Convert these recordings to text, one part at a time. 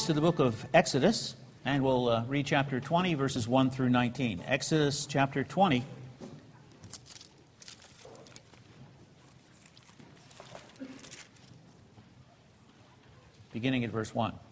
please, to the book of Exodus, and we'll read chapter 20, verses 1 through 19. Exodus chapter 20. Beginning at verse 1.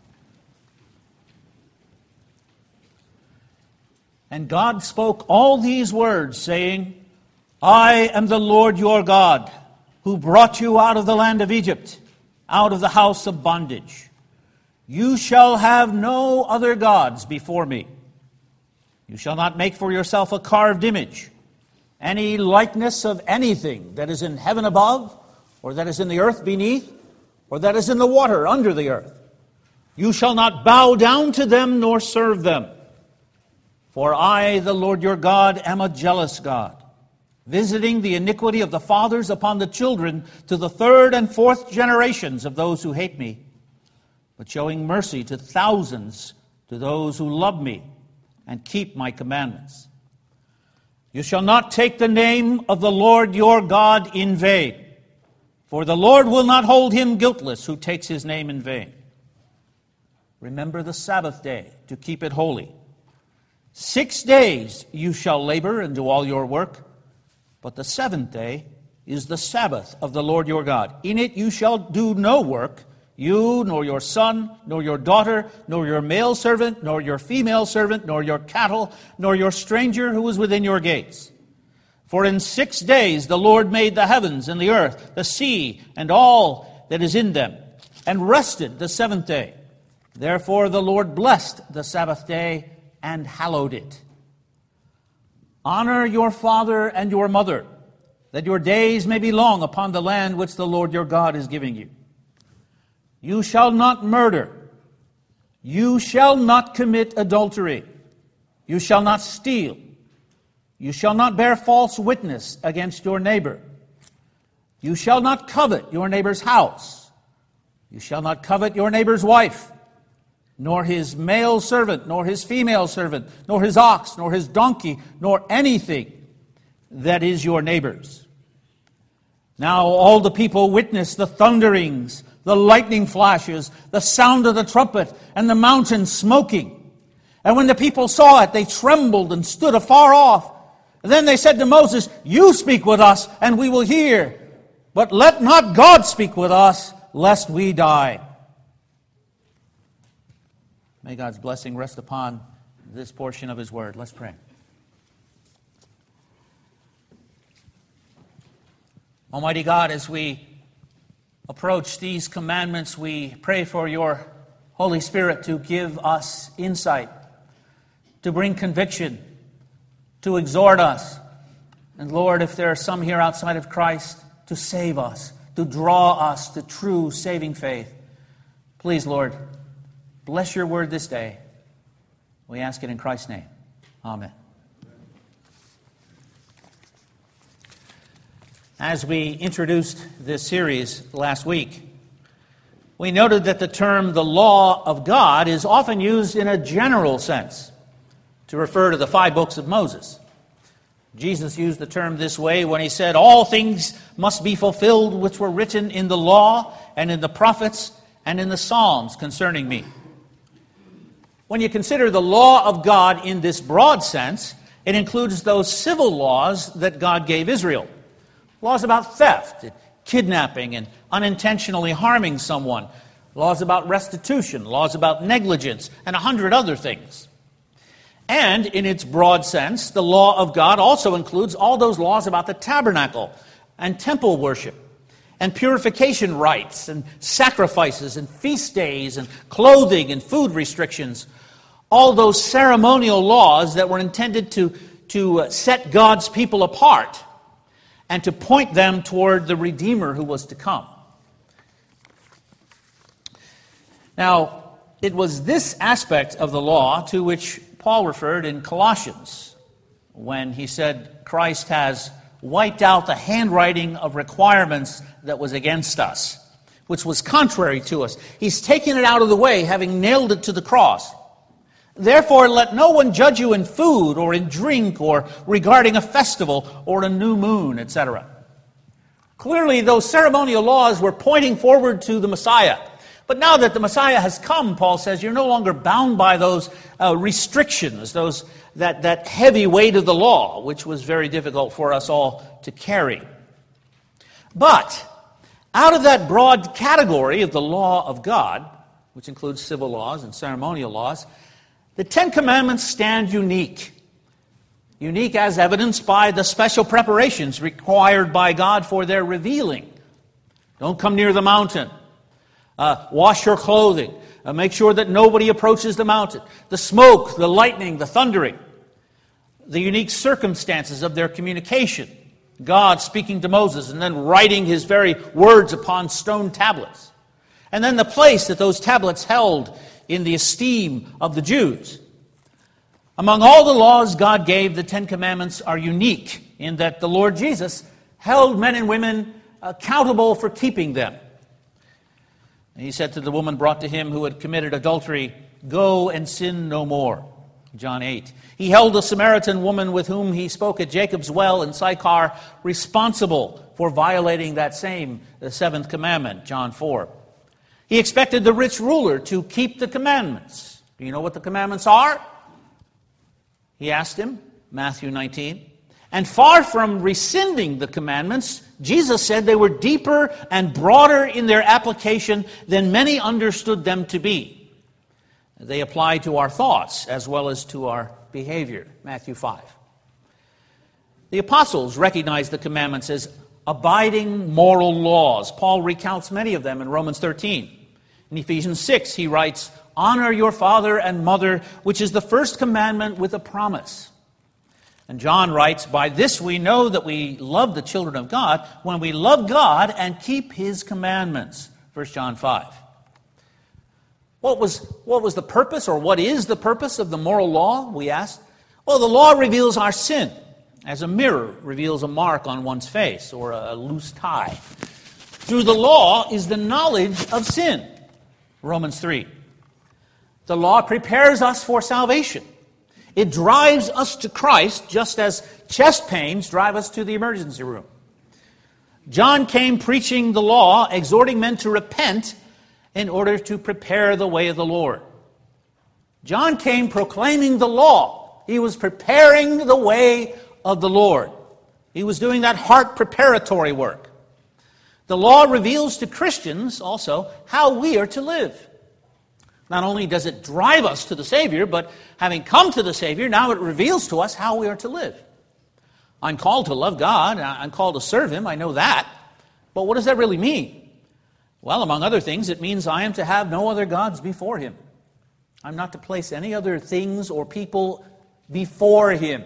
And God spoke all these words, saying, I am the Lord your God, who brought you out of the land of Egypt, out of the house of bondage. You shall have no other gods before me. You shall not make for yourself a carved image, any likeness of anything that is in heaven above, or that is in the earth beneath, or that is in the water under the earth. You shall not bow down to them nor serve them. For I, the Lord your God, am a jealous God, visiting the iniquity of the fathers upon the children to the third and fourth generations of those who hate me, but showing mercy to thousands to those who love me and keep my commandments. You shall not take the name of the Lord your God in vain, for the Lord will not hold him guiltless who takes his name in vain. Remember the Sabbath day to keep it holy. 6 days you shall labor and do all your work, but the seventh day is the Sabbath of the Lord your God. In it you shall do no work, you, nor your son, nor your daughter, nor your male servant, nor your female servant, nor your cattle, nor your stranger who is within your gates. For in 6 days the Lord made the heavens and the earth, the sea, and all that is in them, and rested the seventh day. Therefore the Lord blessed the Sabbath day and hallowed it. Honor your father and your mother, that your days may be long upon the land which the Lord your God is giving you. You shall not murder. You shall not commit adultery. You shall not steal. You shall not bear false witness against your neighbor. You shall not covet your neighbor's house. You shall not covet your neighbor's wife, nor his male servant, nor his female servant, nor his ox, nor his donkey, nor anything that is your neighbor's. Now all the people witnessed the thunderings, the lightning flashes, the sound of the trumpet, and the mountain smoking. And when the people saw it, they trembled and stood afar off. And then they said to Moses, You speak with us, and we will hear. But let not God speak with us, lest we die. May God's blessing rest upon this portion of His Word. Let's pray. Almighty God, as we approach these commandments, we pray for your Holy Spirit to give us insight, to bring conviction, to exhort us. And Lord, if there are some here outside of Christ, to save us, to draw us to true saving faith. Please, Lord, bless your word this day. We ask it in Christ's name. Amen. As we introduced this series last week, we noted that the term the law of God is often used in a general sense to refer to the 5 books of Moses. Jesus used the term this way when he said, All things must be fulfilled which were written in the law and in the prophets and in the Psalms concerning me. When you consider the law of God in this broad sense, it includes those civil laws that God gave Israel. Laws about theft, kidnapping, and unintentionally harming someone. Laws about restitution, laws about negligence, and 100 other things. And in its broad sense, the law of God also includes all those laws about the tabernacle and temple worship and purification rites and sacrifices and feast days and clothing and food restrictions. All those ceremonial laws that were intended to set God's people apart and to point them toward the Redeemer who was to come. Now, it was this aspect of the law to which Paul referred in Colossians when he said Christ has wiped out the handwriting of requirements that was against us, which was contrary to us. He's taken it out of the way, having nailed it to the cross. Therefore, let no one judge you in food or in drink or regarding a festival or a new moon, etc. Clearly, those ceremonial laws were pointing forward to the Messiah. But now that the Messiah has come, Paul says, you're no longer bound by those restrictions, that heavy weight of the law, which was very difficult for us all to carry. But out of that broad category of the law of God, which includes civil laws and ceremonial laws, the Ten Commandments stand unique. Unique as evidenced by the special preparations required by God for their revealing. Don't come near the mountain. Wash your clothing. Make sure that nobody approaches the mountain. The smoke, the lightning, the thundering. The unique circumstances of their communication. God speaking to Moses and then writing his very words upon stone tablets. And then the place that those tablets held in the esteem of the Jews. Among all the laws God gave, the Ten Commandments are unique in that the Lord Jesus held men and women accountable for keeping them. And he said to the woman brought to him who had committed adultery, "Go and sin no more." John 8. He held the Samaritan woman with whom he spoke at Jacob's well in Sychar responsible for violating that same, the seventh commandment, John 4. He expected the rich ruler to keep the commandments. Do you know what the commandments are? He asked him, Matthew 19. And far from rescinding the commandments, Jesus said they were deeper and broader in their application than many understood them to be. They apply to our thoughts as well as to our behavior. Matthew 5. The apostles recognized the commandments as abiding moral laws. Paul recounts many of them in Romans 13. In Ephesians 6, he writes, "Honor your father and mother, which is the first commandment with a promise." And John writes, "By this we know that we love the children of God, when we love God and keep his commandments." 1 John 5. What was the purpose, or what is the purpose of the moral law, we ask? Well, the law reveals our sin, as a mirror reveals a mark on one's face, or a loose tie. Through the law is the knowledge of sin. Romans 3. The law prepares us for salvation. It drives us to Christ just as chest pains drive us to the emergency room. John came preaching the law, exhorting men to repent in order to prepare the way of the Lord. John came proclaiming the law. He was preparing the way of the Lord. He was doing that heart preparatory work. The law reveals to Christians also how we are to live. Not only does it drive us to the Savior, but having come to the Savior, now it reveals to us how we are to live. I'm called to love God. I'm called to serve him. I know that. But what does that really mean? Well, among other things, it means I am to have no other gods before him. I'm not to place any other things or people before him.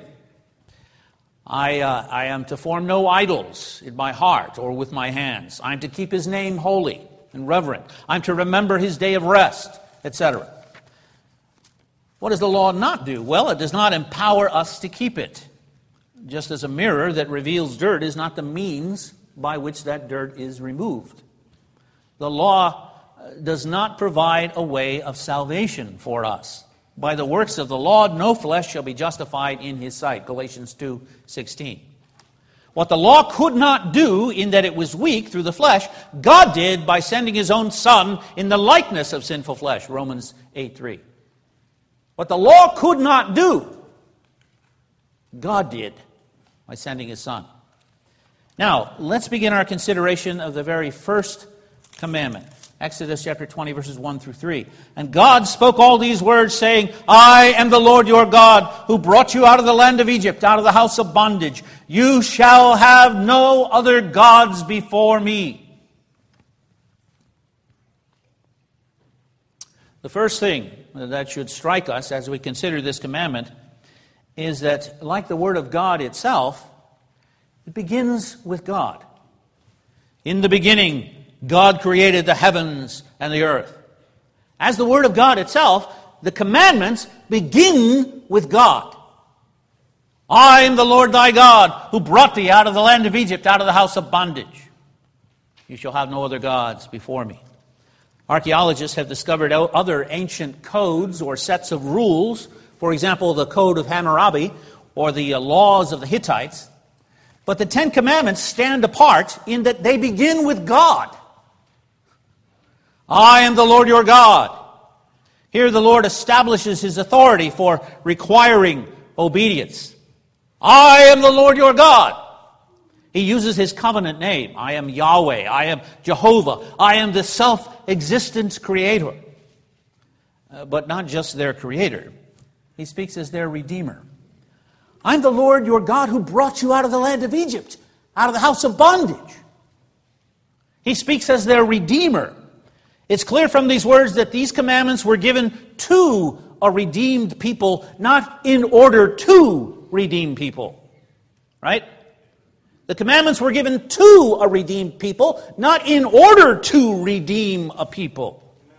I am to form no idols in my heart or with my hands. I'm to keep his name holy and reverent. I'm to remember his day of rest, etc. What does the law not do? Well, it does not empower us to keep it. Just as a mirror that reveals dirt is not the means by which that dirt is removed. The law does not provide a way of salvation for us. By the works of the law, no flesh shall be justified in his sight. Galatians 2:16. What the law could not do in that it was weak through the flesh, God did by sending his own Son in the likeness of sinful flesh. Romans 8:3. What the law could not do, God did by sending his Son. Now, let's begin our consideration of the very first commandment. Exodus chapter 20, verses 1 through 3. And God spoke all these words, saying, I am the Lord your God, who brought you out of the land of Egypt, out of the house of bondage. You shall have no other gods before me. The first thing that should strike us as we consider this commandment is that, like the Word of God itself, it begins with God. In the beginning, God created the heavens and the earth. As the Word of God itself, the commandments begin with God. I am the Lord thy God, who brought thee out of the land of Egypt, out of the house of bondage. You shall have no other gods before me. Archaeologists have discovered other ancient codes or sets of rules. For example, the Code of Hammurabi or the laws of the Hittites. But the Ten Commandments stand apart in that they begin with God. I am the Lord your God. Here the Lord establishes his authority for requiring obedience. I am the Lord your God. He uses his covenant name. I am Yahweh. I am Jehovah. I am the self-existent creator. But not just their creator. He speaks as their redeemer. I'm the Lord your God who brought you out of the land of Egypt, out of the house of bondage. He speaks as their redeemer. It's clear from these words that these commandments were given to a redeemed people, not in order to redeem people. Right? The commandments were given to a redeemed people, not in order to redeem a people.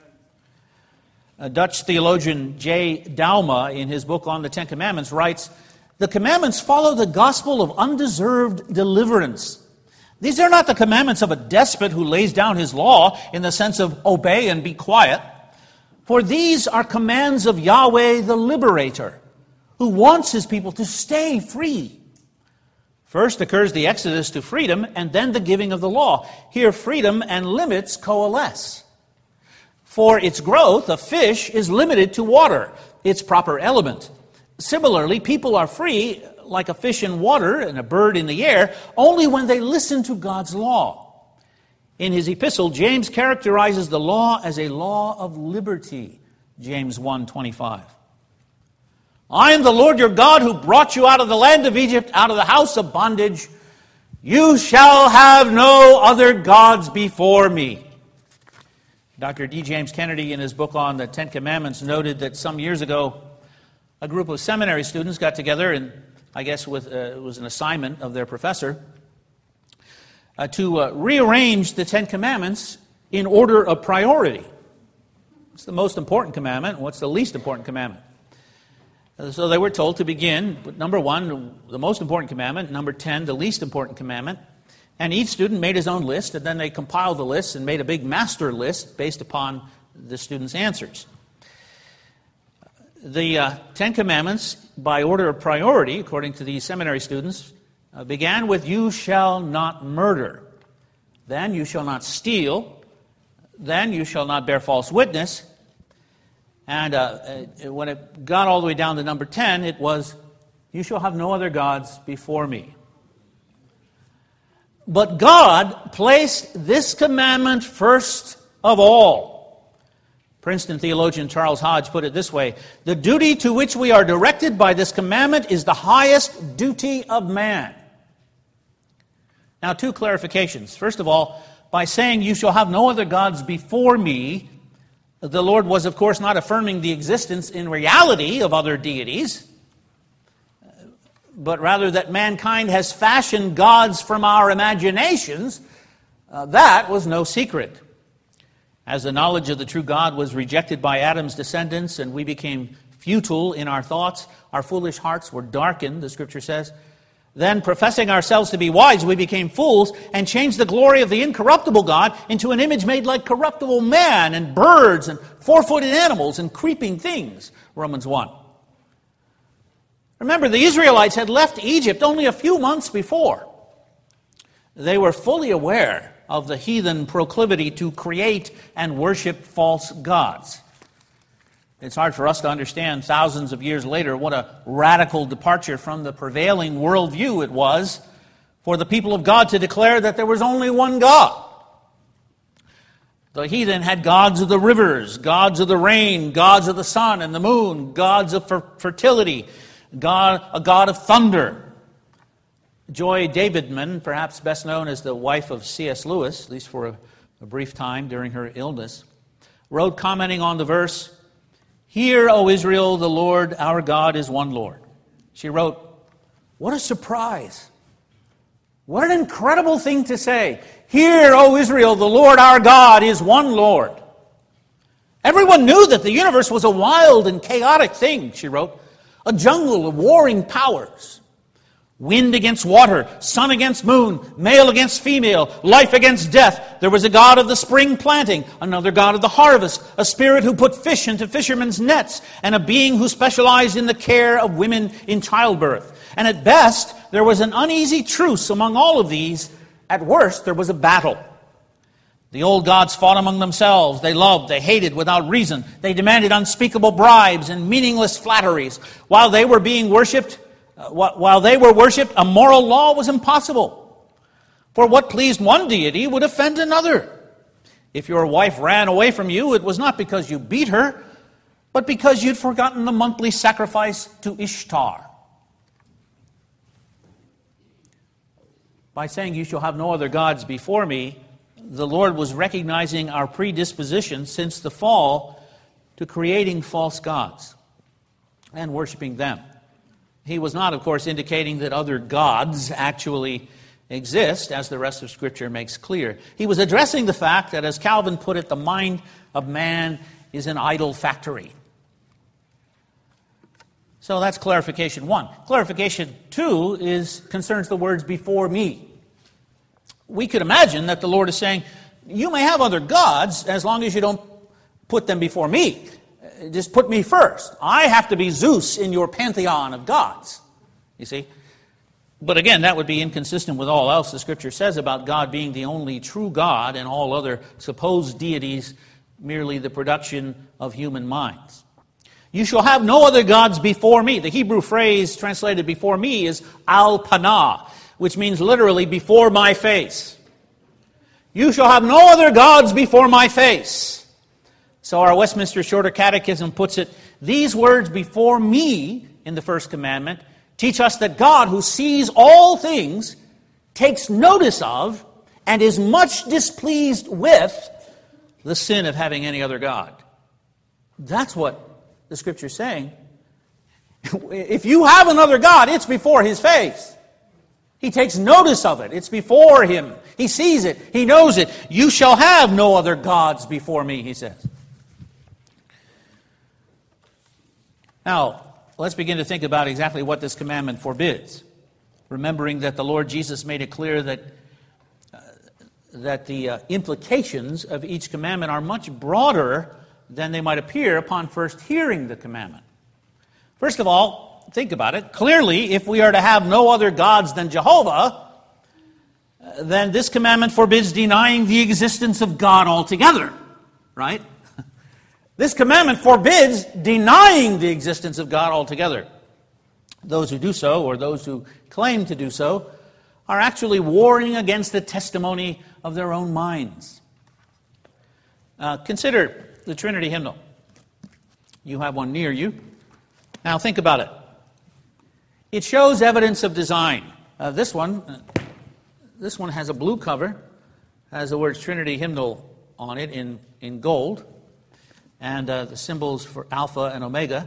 A Dutch theologian J. Dauma, in his book on the Ten Commandments, writes, the commandments follow the gospel of undeserved deliverance. These are not the commandments of a despot who lays down his law in the sense of obey and be quiet. For these are commands of Yahweh the liberator, who wants his people to stay free. First occurs the exodus to freedom, and then the giving of the law. Here freedom and limits coalesce. For its growth, a fish is limited to water, its proper element. Similarly, people are free, like a fish in water and a bird in the air, only when they listen to God's law. In his epistle, James characterizes the law as a law of liberty. James 1:25. I am the Lord your God who brought you out of the land of Egypt, out of the house of bondage. You shall have no other gods before me. Dr. D. James Kennedy, in his book on the Ten Commandments, noted that some years ago, a group of seminary students got together, and I guess it was an assignment of their professor, to rearrange the Ten Commandments in order of priority. What's the most important commandment? What's the least important commandment? So they were told to begin with number 1, the most important commandment, number 10, the least important commandment. And each student made his own list, and then they compiled the list and made a big master list based upon the students' answers. The Ten Commandments, by order of priority, according to these seminary students, began with, you shall not murder. Then, you shall not steal. Then, you shall not bear false witness. And when it got all the way down to number 10, it was, you shall have no other gods before me. But God placed this commandment first of all. Princeton theologian Charles Hodge put it this way, the duty to which we are directed by this commandment is the highest duty of man. Now, 2 clarifications. First of all, by saying, you shall have no other gods before me, the Lord was, of course, not affirming the existence in reality of other deities, but rather that mankind has fashioned gods from our imaginations. That was no secret. As the knowledge of the true God was rejected by Adam's descendants and we became futile in our thoughts, our foolish hearts were darkened, the Scripture says. Then, professing ourselves to be wise, we became fools and changed the glory of the incorruptible God into an image made like corruptible man and birds and 4-footed animals and creeping things. Romans 1. Remember, the Israelites had left Egypt only a few months before. They were fully aware of the heathen proclivity to create and worship false gods. It's hard for us to understand thousands of years later what a radical departure from the prevailing worldview it was for the people of God to declare that there was only one God. The heathen had gods of the rivers, gods of the rain, gods of the sun and the moon, gods of fertility, a god of thunder. Joy Davidman, perhaps best known as the wife of C.S. Lewis, at least for a brief time during her illness, wrote commenting on the verse, "Hear, O Israel, the Lord our God is one Lord." She wrote, "What a surprise. What an incredible thing to say. Hear, O Israel, the Lord our God is one Lord." Everyone knew that the universe was a wild and chaotic thing, she wrote, a jungle of warring powers. Wind against water, sun against moon, male against female, life against death. There was a god of the spring planting, another god of the harvest, a spirit who put fish into fishermen's nets, and a being who specialized in the care of women in childbirth. And at best, there was an uneasy truce among all of these. At worst, there was a battle. The old gods fought among themselves. They loved, they hated without reason. They demanded unspeakable bribes and meaningless flatteries. While they were worshipped, a moral law was impossible. For what pleased one deity would offend another. If your wife ran away from you, it was not because you beat her, but because you'd forgotten the monthly sacrifice to Ishtar. By saying, "You shall have no other gods before me," the Lord was recognizing our predisposition since the fall to creating false gods and worshiping them. He was not, of course, indicating that other gods actually exist, as the rest of Scripture makes clear. He was addressing the fact that, as Calvin put it, the mind of man is an idol factory. So that's clarification 1. Clarification 2 concerns the words "before me." We could imagine that the Lord is saying, you may have other gods as long as you don't put them before me. Just put me first. I have to be Zeus in your pantheon of gods. You see? But again, that would be inconsistent with all else the Scripture says about God being the only true God and all other supposed deities merely the production of human minds. You shall have no other gods before me. The Hebrew phrase translated "before me" is al-panah, which means literally "before my face." You shall have no other gods before my face. So our Westminster Shorter Catechism puts it, these words "before me" in the first commandment teach us that God, who sees all things, takes notice of and is much displeased with the sin of having any other God. That's what the Scripture is saying. If you have another God, it's before His face. He takes notice of it. It's before Him. He sees it. He knows it. You shall have no other gods before me, He says. Now, let's begin to think about exactly what this commandment forbids, remembering that the Lord Jesus made it clear that the implications of each commandment are much broader than they might appear upon first hearing the commandment. First of all, think about it. Clearly, if we are to have no other gods than Jehovah, then this commandment forbids denying the existence of God altogether, right? This commandment forbids denying the existence of God altogether. Those who do so, or those who claim to do so, are actually warring against the testimony of their own minds. Consider the Trinity hymnal. You have one near you. Now think about it. It shows evidence of design. This one has a blue cover, has the words Trinity hymnal on it in gold, and the symbols for Alpha and Omega.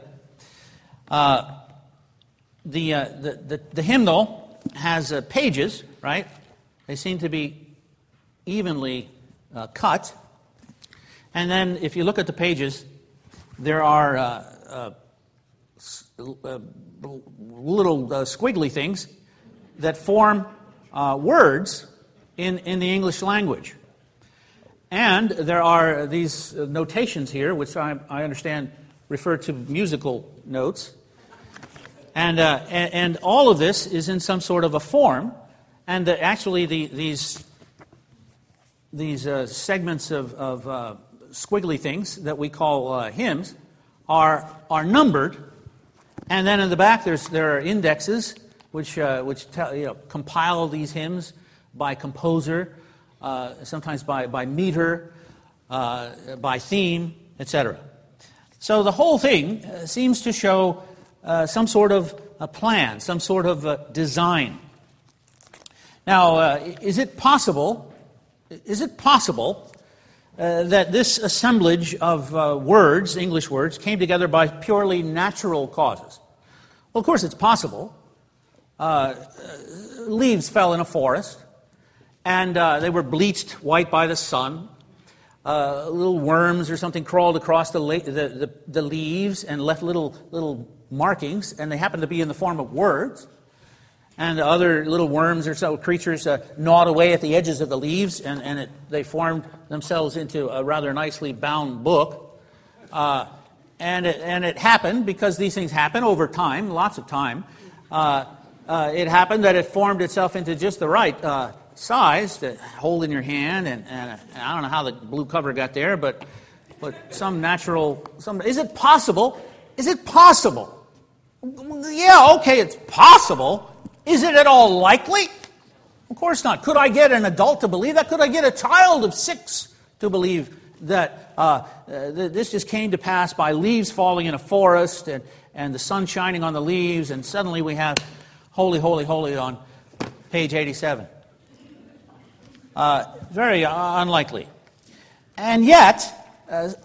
The hymnal has pages, right? They seem to be evenly cut. And then if you look at the pages, there are little squiggly things that form words in the English language. And there are these notations here, which I understand refer to musical notes. And all of this is in some sort of a form. And actually these segments of squiggly things that we call hymns are numbered. And then in the back there are indexes which compile these hymns by composer, sometimes by meter, by theme, etc. So the whole thing seems to show some sort of a plan, some sort of design. Now, is it possible that this assemblage of words, English words, came together by purely natural causes? Well, of course it's possible. Leaves fell in a forest, and they were bleached white by the sun. Little worms or something crawled across the leaves and left little markings, and they happened to be in the form of words. And other little worms or so creatures gnawed away at the edges of the leaves, and they formed themselves into a rather nicely bound book. And it happened, because these things happen over time, lots of time. It happened that it formed itself into just the right size to hold in your hand, and I don't know how the blue cover got there, but some natural... Is it possible? Is it possible? Yeah, okay, it's possible. Is it at all likely? Of course not. Could I get an adult to believe that? Could I get a child of 6 to believe that this just came to pass by leaves falling in a forest and the sun shining on the leaves, and suddenly we have holy, holy, holy on page 87? Very unlikely. And yet,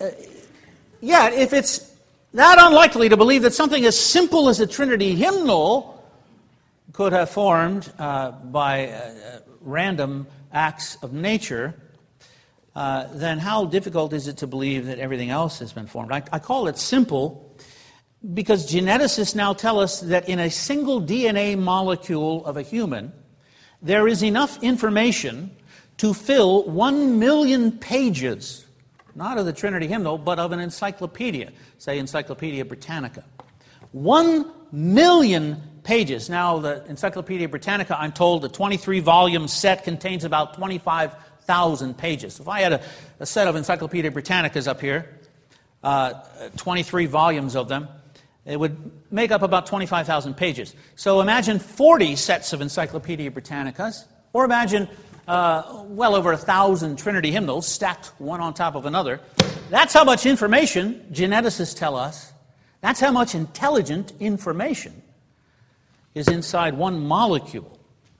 if it's that unlikely to believe that something as simple as a Trinity hymnal could have formed by random acts of nature, then how difficult is it to believe that everything else has been formed? I call it simple because geneticists now tell us that in a single DNA molecule of a human, there is enough information to fill 1 million pages, not of the Trinity hymnal, but of an encyclopedia, say Encyclopedia Britannica. 1 million pages. Now, the Encyclopedia Britannica, I'm told, the 23-volume set contains about 25,000 pages. If I had a set of Encyclopedia Britannicas up here, 23 volumes of them, it would make up about 25,000 pages. So imagine 40 sets of Encyclopedia Britannicas, or imagine well over 1,000 Trinity hymnals stacked one on top of another. That's how much information, geneticists tell us, that's how much intelligent information is inside one molecule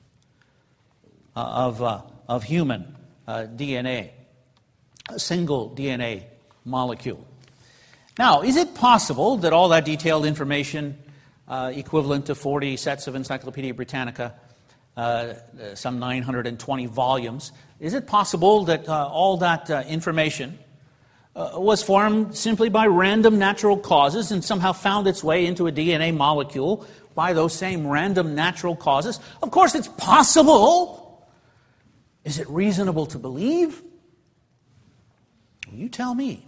of human DNA, a single DNA molecule. Now, is it possible that all that detailed information, equivalent to 40 sets of Encyclopedia Britannica, some 920 volumes, is it possible that all that information was formed simply by random natural causes and somehow found its way into a DNA molecule by those same random natural causes? Of course it's possible. Is it reasonable to believe? You tell me.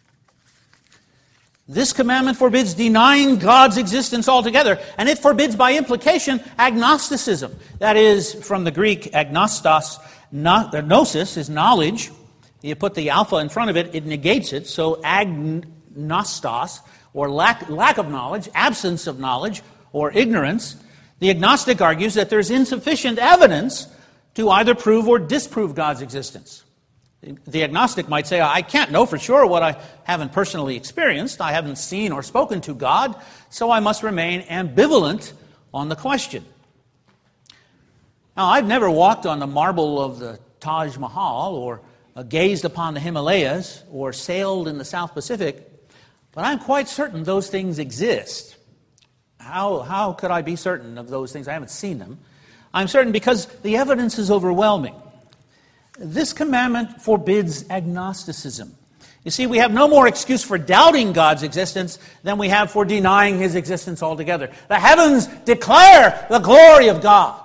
This commandment forbids denying God's existence altogether, and it forbids by implication agnosticism. That is, from the Greek agnostos, gnosis is knowledge. You put the alpha in front of it, it negates it. So agnostos, or lack of knowledge, absence of knowledge, or ignorance. The agnostic argues that there's insufficient evidence to either prove or disprove God's existence. The agnostic might say, I can't know for sure what I haven't personally experienced. I haven't seen or spoken to God, so I must remain ambivalent on the question. Now, I've never walked on the marble of the Taj Mahal or gazed upon the Himalayas or sailed in the South Pacific, but I'm quite certain those things exist. How could I be certain of those things? I haven't seen them. I'm certain because the evidence is overwhelming. This commandment forbids agnosticism. You see, we have no more excuse for doubting God's existence than we have for denying His existence altogether. The heavens declare the glory of God.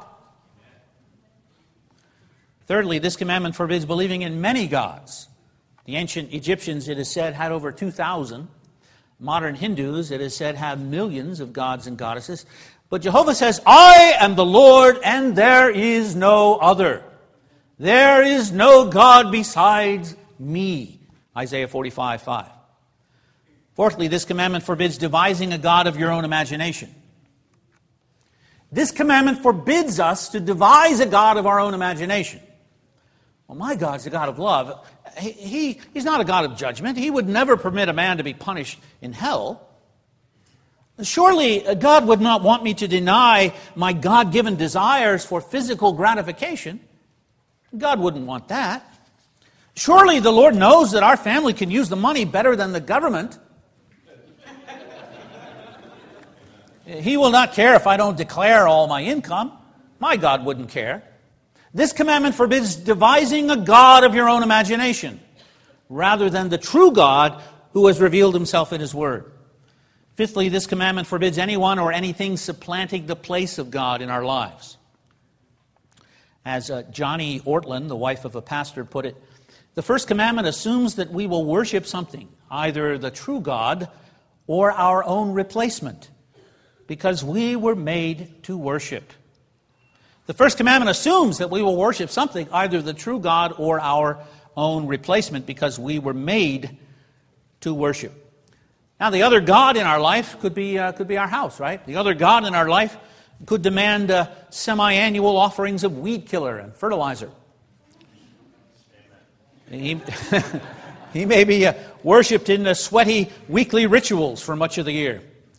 Thirdly, this commandment forbids believing in many gods. The ancient Egyptians, it is said, had over 2,000. Modern Hindus, it is said, have millions of gods and goddesses. But Jehovah says, I am the Lord, and there is no other. There is no God besides me. Isaiah 45:5. Fourthly, this commandment forbids devising a God of your own imagination. This commandment forbids us to devise a God of our own imagination. Well, my God's a God of love. He's not a God of judgment. He would never permit a man to be punished in hell. Surely God would not want me to deny my God-given desires for physical gratification. God wouldn't want that. Surely the Lord knows that our family can use the money better than the government. He will not care if I don't declare all my income. My God wouldn't care. This commandment forbids devising a God of your own imagination, rather than the true God who has revealed Himself in His Word. Fifthly, this commandment forbids anyone or anything supplanting the place of God in our lives. As Johnny Ortland, the wife of a pastor, put it, the first commandment assumes that we will worship something, either the true God or our own replacement, because we were made to worship. The first commandment assumes that we will worship something, either the true God or our own replacement, because we were made to worship. Now, the other God in our life could be our house, right? The other God in our life could demand semi-annual offerings of weed killer and fertilizer. He may be worshipped in sweaty weekly rituals for much of the year.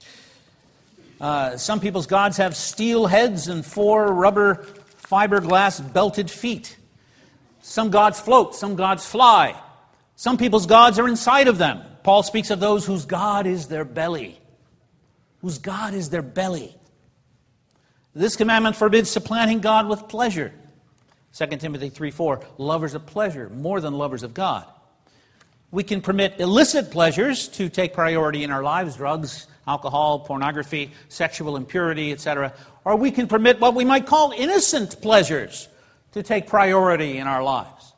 Some people's gods have steel heads and 4 rubber fiberglass belted feet. Some gods float, some gods fly. Some people's gods are inside of them. Paul speaks of those whose God is their belly. Whose God is their belly. This commandment forbids supplanting God with pleasure. 2 Timothy 3:4, lovers of pleasure more than lovers of God. We can permit illicit pleasures to take priority in our lives, drugs, alcohol, pornography, sexual impurity, etc. Or we can permit what we might call innocent pleasures to take priority in our lives.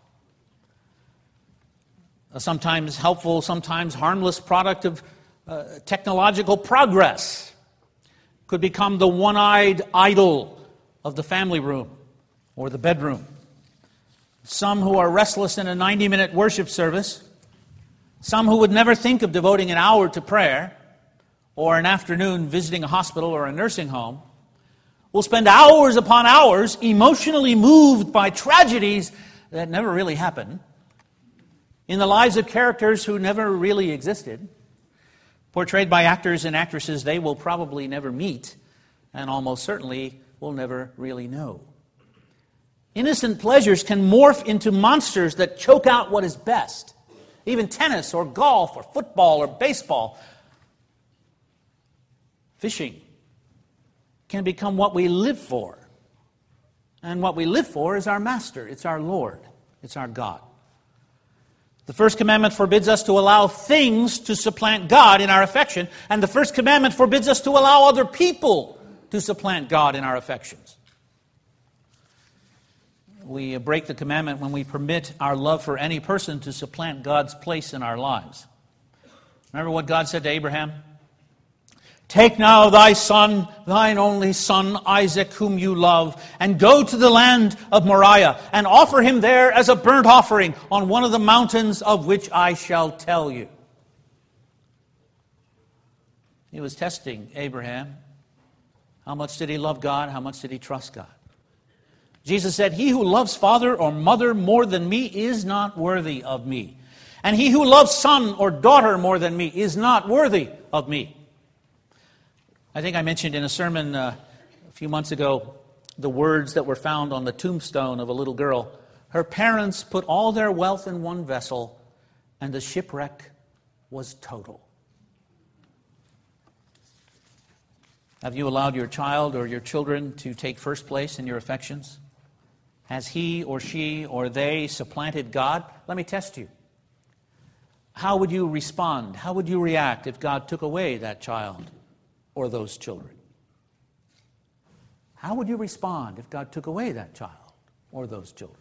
A sometimes helpful, sometimes harmless product of technological progress could become the one-eyed idol of the family room or the bedroom. Some who are restless in a 90-minute worship service, some who would never think of devoting an hour to prayer or an afternoon visiting a hospital or a nursing home, will spend hours upon hours emotionally moved by tragedies that never really happened, in the lives of characters who never really existed, portrayed by actors and actresses they will probably never meet and almost certainly will never really know. Innocent pleasures can morph into monsters that choke out what is best. Even tennis or golf or football or baseball, fishing, can become what we live for. And what we live for is our master. It's our Lord. It's our God. The first commandment forbids us to allow things to supplant God in our affection. And the first commandment forbids us to allow other people to supplant God in our affections. We break the commandment when we permit our love for any person to supplant God's place in our lives. Remember what God said to Abraham? Take now thy son, thine only son, Isaac, whom you love, and go to the land of Moriah, and offer him there as a burnt offering on one of the mountains of which I shall tell you. He was testing Abraham. How much did he love God? How much did he trust God? Jesus said, he who loves father or mother more than me is not worthy of me. And he who loves son or daughter more than me is not worthy of me. I think I mentioned in a sermon a few months ago the words that were found on the tombstone of a little girl. Her parents put all their wealth in one vessel, and the shipwreck was total. Have you allowed your child or your children to take first place in your affections? Has he or she or they supplanted God? Let me test you. How would you respond? How would you react if God took away that child or those children? How would you respond if God took away that child or those children?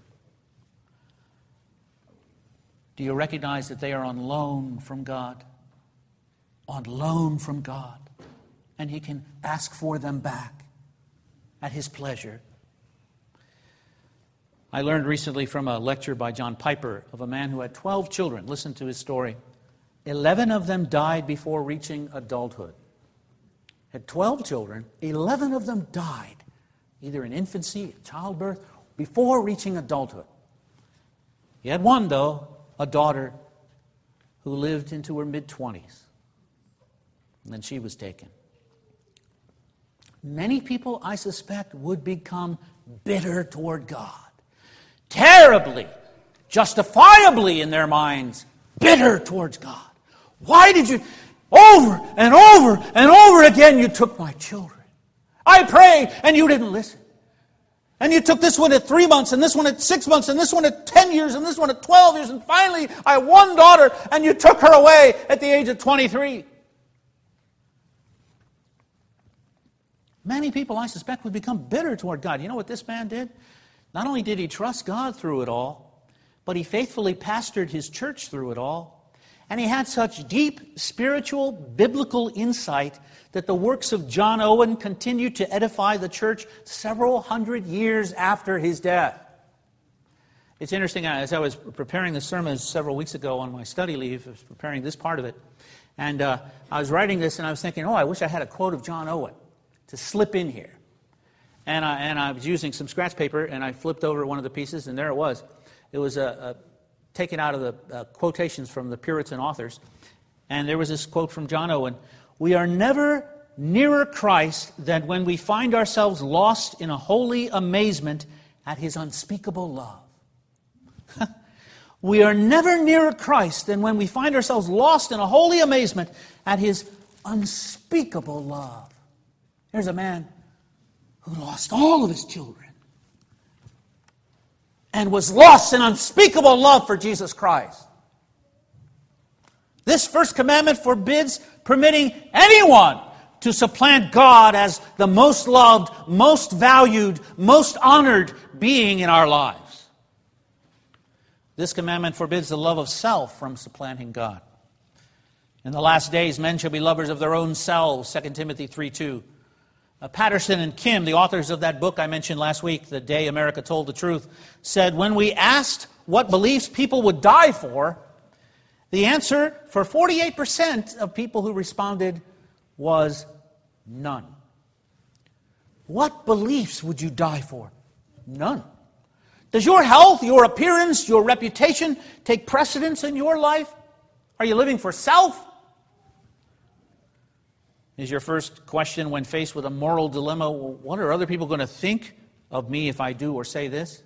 Do you recognize that they are on loan from God? On loan from God. And he can ask for them back at his pleasure. I learned recently from a lecture by John Piper of a man who had 12 children. Listen to his story. 11 of them died before reaching adulthood. Had 12 children, 11 of them died, either in infancy, childbirth, before reaching adulthood. He had one, though, a daughter who lived into her mid-20s. And then she was taken. Many people, I suspect, would become bitter toward God. Terribly, justifiably in their minds, bitter towards God. Why did you, over and over and over again, you took my children? I prayed and you didn't listen. And you took this one at 3 months, and this one at 6 months, and this one at 10 years, and this one at 12 years, and finally I have one daughter, and you took her away at the age of 23. Many people, I suspect, would become bitter toward God. You know what this man did? Not only did he trust God through it all, but he faithfully pastored his church through it all, And he had such deep spiritual, biblical insight that the works of John Owen continued to edify the church several hundred years after his death. It's interesting, as I was preparing the sermon several weeks ago on my study leave, I was preparing this part of it, and I was writing this and I was thinking, I wish I had a quote of John Owen to slip in here. And I was using some scratch paper, and I flipped over one of the pieces, and there it was. It was taken out of the quotations from the Puritan authors. And there was this quote from John Owen: "We are never nearer Christ than when we find ourselves lost in a holy amazement at his unspeakable love." We are never nearer Christ than when we find ourselves lost in a holy amazement at his unspeakable love. There's a man who lost all of his children and was lost in unspeakable love for Jesus Christ. This first commandment forbids permitting anyone to supplant God as the most loved, most valued, most honored being in our lives. This commandment forbids the love of self from supplanting God. In the last days, men shall be lovers of their own selves, 2 Timothy 3:2. Patterson and Kim, the authors of that book I mentioned last week, The Day America Told the Truth, said, when we asked what beliefs people would die for, the answer for 48% of people who responded was none. What beliefs would you die for? None. Does your health, your appearance, your reputation take precedence in your life? Are you living for self? Is your first question when faced with a moral dilemma, what are other people going to think of me if I do or say this?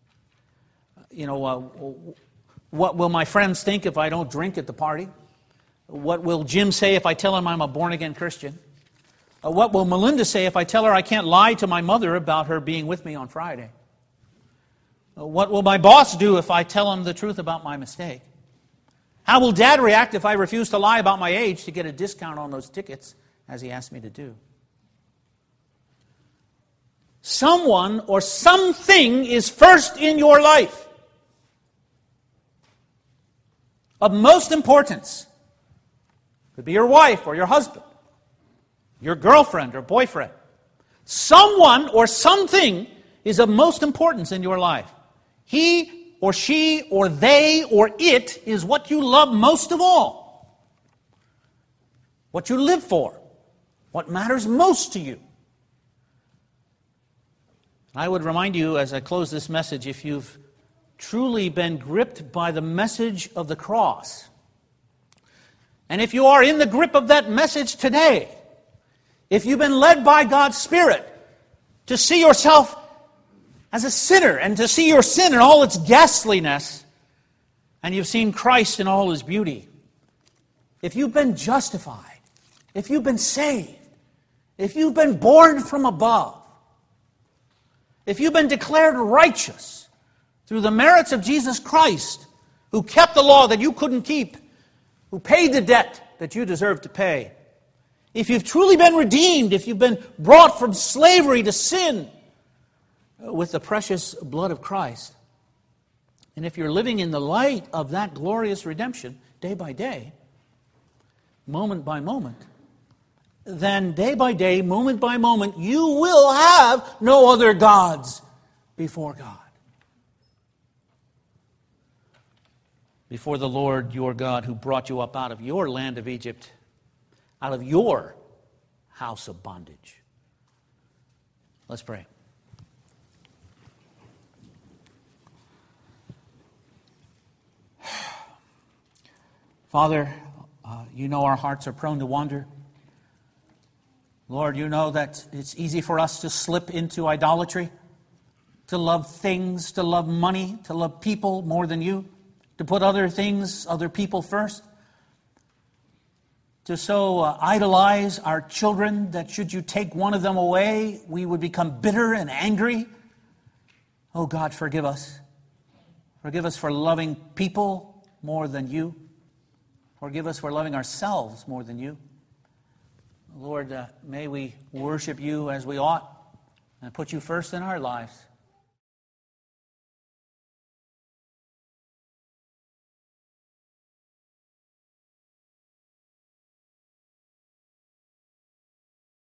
What will my friends think if I don't drink at the party? What will Jim say if I tell him I'm a born-again Christian? What will Melinda say if I tell her I can't lie to my mother about her being with me on Friday? What will my boss do if I tell him the truth about my mistake? How will Dad react if I refuse to lie about my age to get a discount on those tickets, as he asked me to do? Someone or something is first in your life, of most importance. It could be your wife or your husband, your girlfriend or boyfriend. Someone or something is of most importance in your life. He or she or they or it is what you love most of all. What you live for. What matters most to you. I would remind you as I close this message, if you've truly been gripped by the message of the cross, and if you are in the grip of that message today, if you've been led by God's Spirit to see yourself as a sinner and to see your sin in all its ghastliness, and you've seen Christ in all His beauty, if you've been justified, if you've been saved, if you've been born from above, if you've been declared righteous through the merits of Jesus Christ, who kept the law that you couldn't keep, who paid the debt that you deserved to pay, if you've truly been redeemed, if you've been brought from slavery to sin with the precious blood of Christ, and if you're living in the light of that glorious redemption day by day, moment by moment, then day by day, moment by moment, you will have no other gods before God. Before the Lord your God, who brought you up out of your land of Egypt, out of your house of bondage. Let's pray. Father, you know our hearts are prone to wander. Lord, you know that it's easy for us to slip into idolatry, to love things, to love money, to love people more than you, to put other things, other people first, to so idolize our children that should you take one of them away, we would become bitter and angry. Oh God, forgive us. Forgive us for loving people more than you. Forgive us for loving ourselves more than you. Lord, may we worship you as we ought and put you first in our lives.